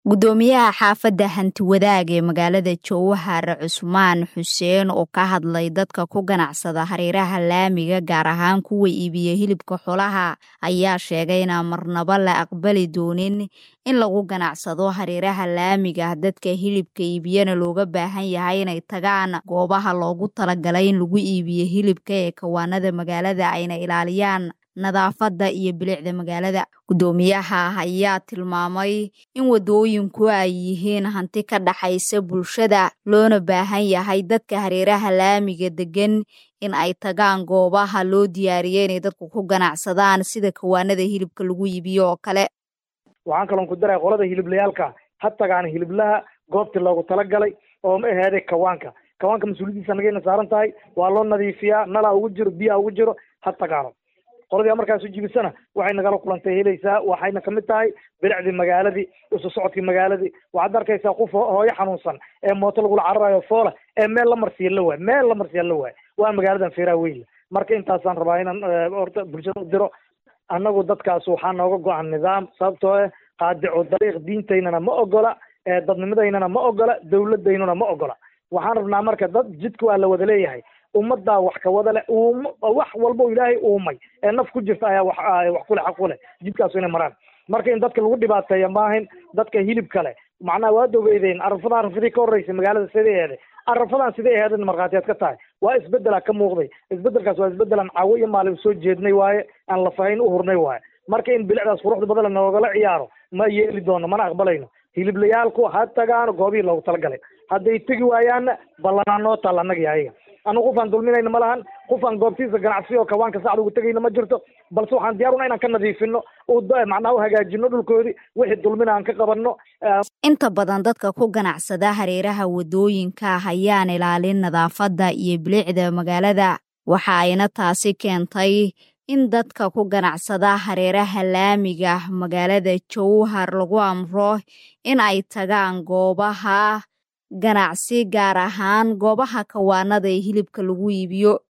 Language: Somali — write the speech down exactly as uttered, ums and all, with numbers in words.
Gudoomiyaha xaafadda hanti wadaag ee magaalada Jowhar Cusmaan Xuseen oo ka hadlay dadka ku ganacsada hareeraha laamiga gaar ahaan kuwa iibiya hilibka xoolaha ayaa sheegay in marnaba la aqbali doonin in lagu ganacsado hareeraha laamiga. Dadka hilibka iibiyana looga baahan yahay inay tagaan goobaha loogu talagalay in lagu iibiyo hilibka ee kawaanada magaalada ayna ilaaliyaan nadaafadda iyo bilicda magaalada. Gudoomiyaha ayaa tilmaamay in wadooyinku ay yihiin hanti ka dhaxaysa bulshada loona baahan yahay dadka hareeraha laamiga degan in ay tagaan goobaha loo diyaariyay inay dadku ku ganacsadaan sida kawaanada hilibka lagu iibiyo oo kale. waxaan kaloo ku daray qolada hiliblayaalka ha tagaan hiliblaha goobta loogu talagalay oo ma ahaade kawaanka kawaanka mas'uuliyadiisa nagayna saaran tahay waa loo nadiifiyaa nala ugu jiro biyo ugu jiro ha tagaan qoladii markaas u jibisana waxay nagala kulantay helaysaa waxayna kamid tahay bilicdi magaaladii isu socodkii magaaladii waxaad arkaysaa qof hooyo xanuunsan ee mooto lagu cararayo foola ee meel la marsiyo la waay meel la marsiyo la waay waa magaaladan feeraa weyn marka intaasaan rabaa inaan horta bulshada u diro annagu dadkaas waxaa nooga go'an nidaam sababtoo ah qaadico dariiq diintaynana ma ogola dadnimadaynana ma ogola dawladaynana ma ogola waxaan rabnaa marka dad jidka waa la wada leeyahay ummadda wax ka wada leh wax walba ilaahay uumay ee naf ku jirta ayaa wax wax ku leh xaq ku leh jidkaas inay maraan marka in dadka lagu dhibaateeyo maahin dadka hilib kale macnaha waa dogeydeen arafada arafadii ka horeysay magaalada sideedeeda arafadan sidee ahaydeen marqaatiyaad ka tahay waa isbedel ka muuqday isbedelkaas waa isbedelan caawo iyo maalin soo jeednay waaye aan la fahayn u hurnay waaye marka in bilicdaas quruxda badan noogala ciyaaro ma yeeli doono mana aqbalayno hiliblayaalku ha tagaan goobii loogu talagalay hadday tegi waayaan ballanaan noo taal annaga yahay anu qofaan dulminayna ma lahan qofaan goobtiisa ganacsi oo kawaanka sacad ugu tegayna ma jirto balse waxaan diyaar una inaan ka nadiifino oo macnaha u hagaajino dhulkoodii wixii dulmina aan ka qabanno. Inta badan dadka ku ganacsada hareeraha wadooyinka ayaan ilaalin nadaafadda iyo bilicda magaalada waxa ayna taasi keentay in dadka ku ganacsada hareeraha laamiga magaalada Jowhar lagu amro in ay tagaan goobaha ganacsi gaar ahaan goobaha kawaanada ee hilibka lagu iibiyo.